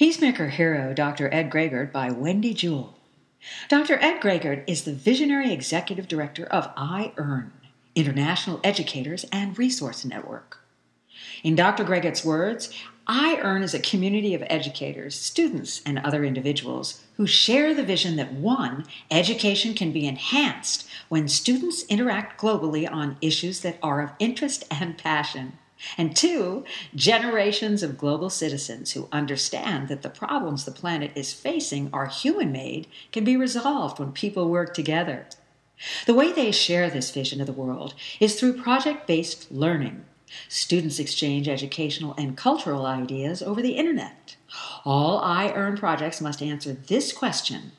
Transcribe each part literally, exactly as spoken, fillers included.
Peacemaker Hero Doctor Ed Gregard by Wendy Jewell. Doctor Ed Gregard is the visionary executive director of iEarn, International Educators and Resource Network. In Doctor Gregard's words, iEarn is a community of educators, students, and other individuals who share the vision that one, education can be enhanced when students interact globally on issues that are of interest and passion. And two, generations of global citizens who understand that the problems the planet is facing are human-made can be resolved when people work together. The way they share this vision of the world is through project-based learning. Students exchange educational and cultural ideas over the internet. All iEarn projects must answer this question: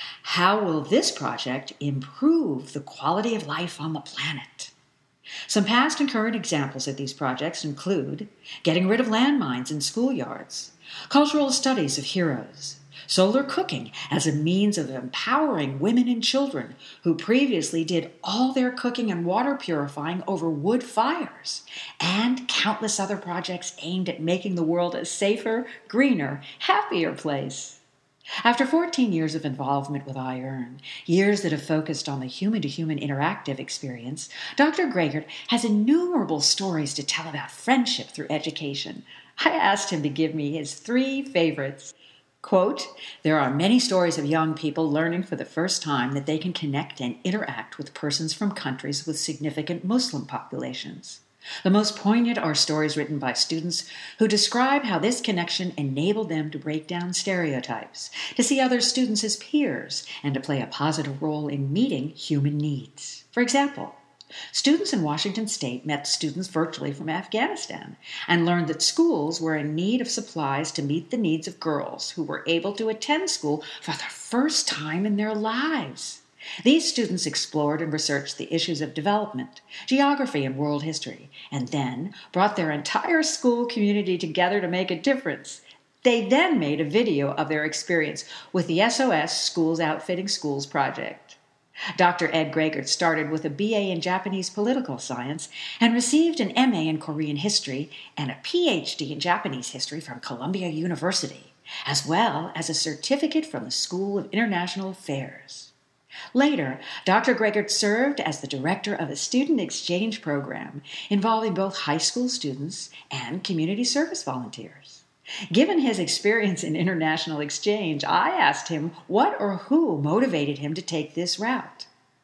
how will this project improve the quality of life on the planet? Some past and current examples of these projects include getting rid of landmines in schoolyards, cultural studies of heroes, solar cooking as a means of empowering women and children who previously did all their cooking and water purifying over wood fires, and countless other projects aimed at making the world a safer, greener, happier place. After fourteen years of involvement with iEarn, years that have focused on the human-to-human interactive experience, Doctor Gregard has innumerable stories to tell about friendship through education. I asked him to give me his three favorites. Quote, "There are many stories of young people learning for the first time that they can connect and interact with persons from countries with significant Muslim populations. The most poignant are stories written by students who describe how this connection enabled them to break down stereotypes, to see other students as peers, and to play a positive role in meeting human needs. For example, students in Washington State met students virtually from Afghanistan and learned that schools were in need of supplies to meet the needs of girls who were able to attend school for the first time in their lives. These students explored and researched the issues of development, geography, and world history, and then brought their entire school community together to make a difference. They then made a video of their experience with the S O S Schools Outfitting Schools project. Doctor Ed Gregard started with a B A in Japanese political science and received an M A in Korean history and a P H D in Japanese history from Columbia University, as well as a certificate from the School of International Affairs. Later, Doctor Gregard served as the director of a student exchange program involving both high school students and community service volunteers. Given his experience in international exchange, I asked him what or who motivated him to take this route.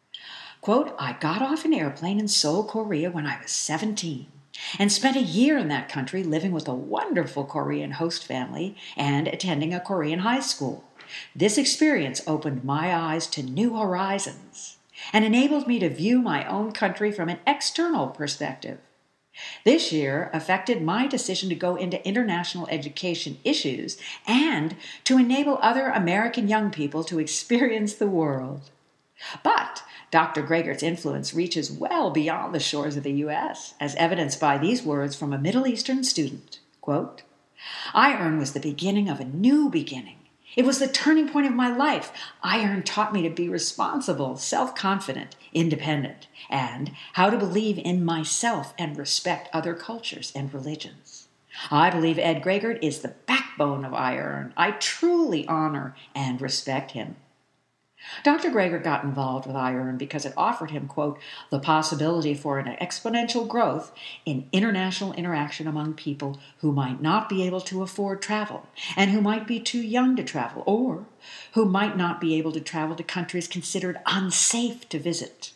Quote, "I got off an airplane in Seoul, Korea when I was seventeen and spent a year in that country living with a wonderful Korean host family and attending a Korean high school. This experience opened my eyes to new horizons and enabled me to view my own country from an external perspective. This year affected my decision to go into international education issues and to enable other American young people to experience the world." But Doctor Gregard's influence reaches well beyond the shores of the U S, as evidenced by these words from a Middle Eastern student. Quote, "iEarn was the beginning of a new beginning. It was the turning point of my life. iEarn taught me to be responsible, self-confident, independent, and how to believe in myself and respect other cultures and religions. I believe Ed Gregard is the backbone of iEarn. I truly honor and respect him." Doctor Gregard got involved with iEarn because it offered him, quote, "the possibility for an exponential growth in international interaction among people who might not be able to afford travel and who might be too young to travel or who might not be able to travel to countries considered unsafe to visit.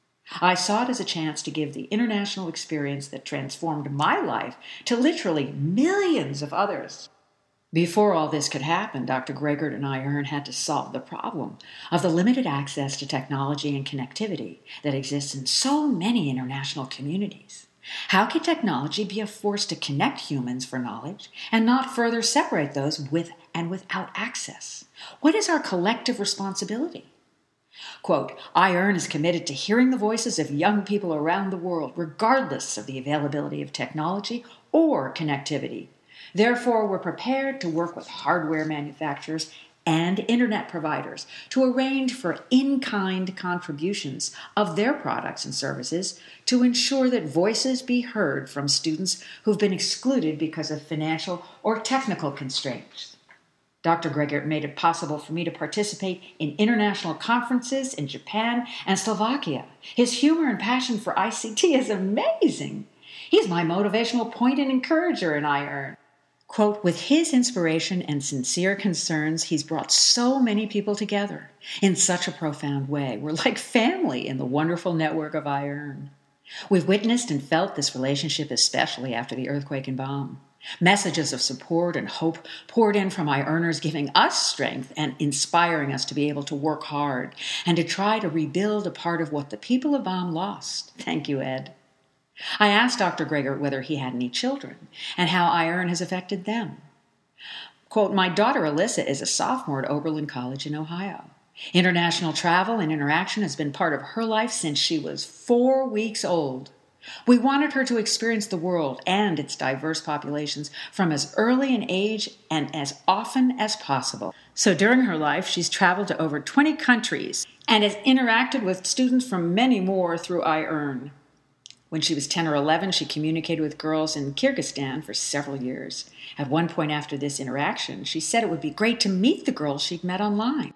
I saw it as a chance to give the international experience that transformed my life to literally millions of others." Before all this could happen, Doctor Gregard and iEarn had to solve the problem of the limited access to technology and connectivity that exists in so many international communities. How can technology be a force to connect humans for knowledge and not further separate those with and without access? What is our collective responsibility? Quote, "iEarn is committed to hearing the voices of young people around the world, regardless of the availability of technology or connectivity. Therefore, we're prepared to work with hardware manufacturers and internet providers to arrange for in-kind contributions of their products and services to ensure that voices be heard from students who've been excluded because of financial or technical constraints." Doctor Gregert made it possible for me to participate in international conferences in Japan and Slovakia. His humor and passion for I C T is amazing. He's my motivational point and encourager in iEarn. Quote, with his inspiration and sincere concerns, he's brought so many people together in such a profound way. We're like family in the wonderful network of iEarn. We've witnessed and felt this relationship, especially after the earthquake in Bam. Messages of support and hope poured in from iEarners, giving us strength and inspiring us to be able to work hard and to try to rebuild a part of what the people of Bam lost. Thank you, Ed. I asked Doctor Gregert whether he had any children and how iEarn has affected them. Quote, my daughter Alyssa is a sophomore at Oberlin College in Ohio. International travel and interaction has been part of her life since she was four weeks old. We wanted her to experience the world and its diverse populations from as early an age and as often as possible. So during her life, she's traveled to over twenty countries and has interacted with students from many more through iEarn. When she was ten or eleven, she communicated with girls in Kyrgyzstan for several years. At one point after this interaction, she said it would be great to meet the girls she'd met online.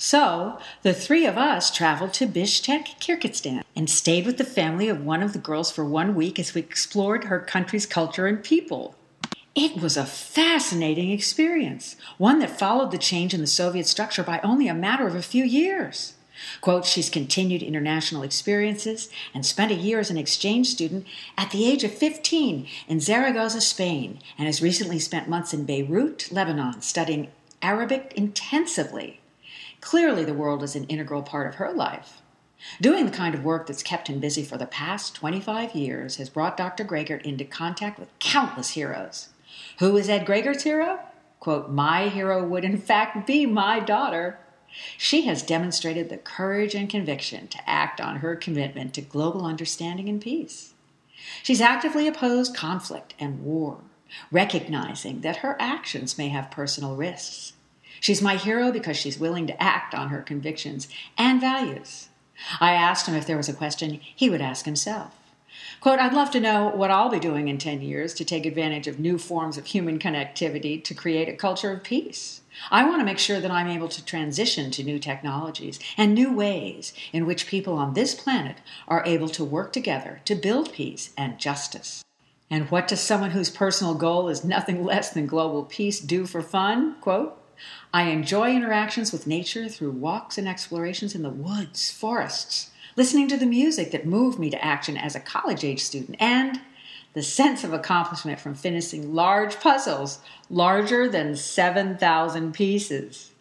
So, the three of us traveled to Bishkek, Kyrgyzstan, and stayed with the family of one of the girls for one week as we explored her country's culture and people. It was a fascinating experience, one that followed the change in the Soviet structure by only a matter of a few years. Quote, she's continued international experiences and spent a year as an exchange student at the age of fifteen in Zaragoza, Spain, and has recently spent months in Beirut, Lebanon, studying Arabic intensively. Clearly, the world is an integral part of her life. Doing the kind of work that's kept him busy for the past twenty-five years has brought Doctor Gregert into contact with countless heroes. Who is Ed Gregert's hero? Quote, my hero would in fact be my daughter. She has demonstrated the courage and conviction to act on her commitment to global understanding and peace. She's actively opposed conflict and war, recognizing that her actions may have personal risks. She's my hero because she's willing to act on her convictions and values. I asked him if there was a question he would ask himself. Quote, I'd love to know what I'll be doing in ten years to take advantage of new forms of human connectivity to create a culture of peace. I want to make sure that I'm able to transition to new technologies and new ways in which people on this planet are able to work together to build peace and justice. And what does someone whose personal goal is nothing less than global peace do for fun? Quote, I enjoy interactions with nature through walks and explorations in the woods, forests, listening to the music that moved me to action as a college-age student, and the sense of accomplishment from finishing large puzzles larger than seven thousand pieces.